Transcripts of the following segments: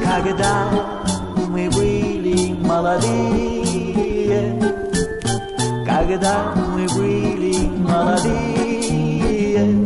когда мы были молодые, когда мы были молодые,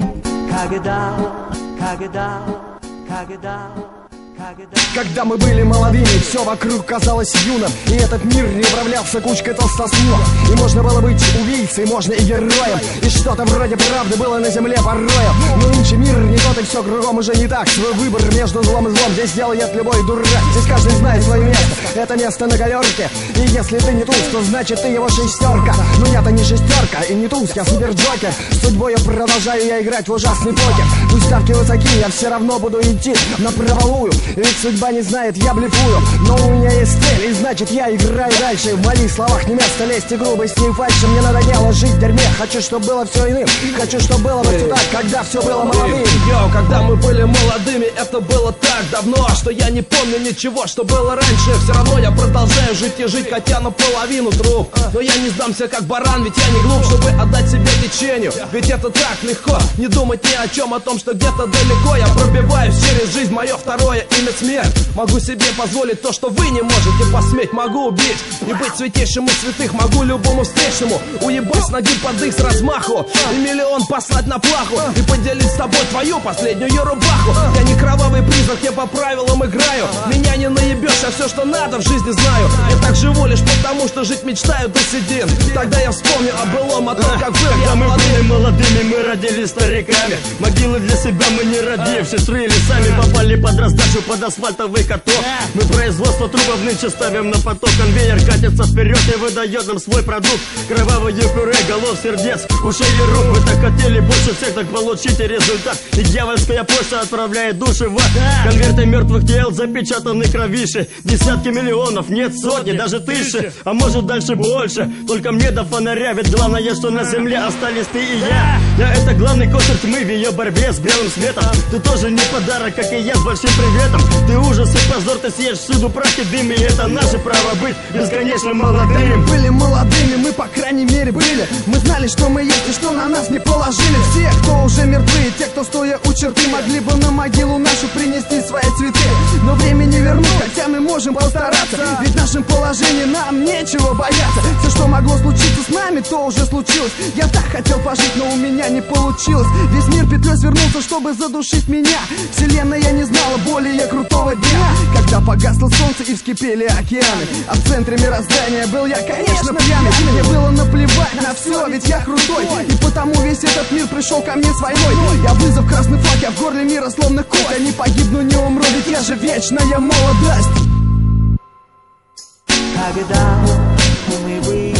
Когда мы были молодыми, все вокруг казалось юным, и этот мир не управлялся кучкой толстосумов. И можно было быть убийцей, можно и героем, и что-то вроде правды было на земле порою. Но нынче мир не тот, и все кругом уже не так. Свой выбор между злом и злом здесь делает любой дурак. Здесь каждый знает свое место, это место на галерке. И если ты не туз, то значит ты его шестерка. Но я-то не шестерка и не туз, я суперджокер. С судьбой продолжаю я играть в ужасный покер. Пусть ставки высоки, я все равно буду идти на правовую. Ведь судьба не знает, я блефую. Но у меня есть цель, и значит я играю дальше. В моих словах не место лезть и грубости и фальши. Мне надоело жить в дерьме, хочу, чтобы было все иным. Хочу, чтобы было бы так, когда все было молодым. Йоу, когда мы были молодыми, это было так давно, что я не помню ничего, что было раньше. Все равно я продолжаю жить и жить, хотя наполовину труп. Но я не сдамся как баран, ведь я не глуп, чтобы отдать себя течению. Ведь это так легко, не думать ни о чем, о том, что где-то далеко я пробиваюсь через жизнь, мое второе имя смерть. Могу себе позволить то, что вы не можете посметь. Могу убить и быть святейшим из святых. Могу любому встречному уебать с ноги под их с размаху и миллион послать на плаху и поделить с тобой твою последнюю рубаху. Я не кровавый призрак, я по правилам играю. Меня не наебешь, я все, что надо в жизни знаю. Я так живу лишь потому, что жить мечтаю до седин. Тогда я вспомню о былом, о том, как был я мы были молодыми, мы родились стариками. Могилы для себя мы не родившись рыли сами. Попали под раздачу, под асфальтовый каток. Мы производство трубов нынче ставим на поток. Конвейер катится вперед и выдает нам свой продукт. Кровавые пюре, голов, сердец, ушей и рук. Вы так хотели больше всех, так получите результат. И дьявольская почта отправляет души в ад. Конверты мертвых тел запечатаны кровиши. Десятки миллионов, нет сотни, даже тысячи. А может дальше больше, только мне до фонаря. Ведь главное, что на земле остались ты и я. Я это главный козырь тьмы в ее борьбе с белым светом. Ты тоже не подарок, как и я, с большим приветом. Ты ужас и позор, ты съешь всюду прах и дым. И это наше право быть бесконечно молодыми. Были молодыми, мы по крайней мере были. Мы знали, что мы есть и что на нас не положили. Все, кто уже мертвы, те, кто стоя у черты, могли бы на могилу нашу принести свои цветы. Но время не вернуть, хотя мы можем постараться. Ведь в нашем положении нам нечего бояться. Все, что могло случиться с нами, то уже случилось. Я так хотел пожить, но у меня не получилось. Весь мир петлей свернулся, чтобы задушить меня. Вселенная не знала более крутого дня, когда погасло солнце и вскипели океаны. А в центре мироздания был я, конечно, пьяный. Мне было наплевать на все, ведь я крутой. И потому весь этот мир пришел ко мне с войной. Я вызов красный флаг, я в горле мира словно кот. Я не погибну, не умру, ведь я же вечная молодость. Когда мы были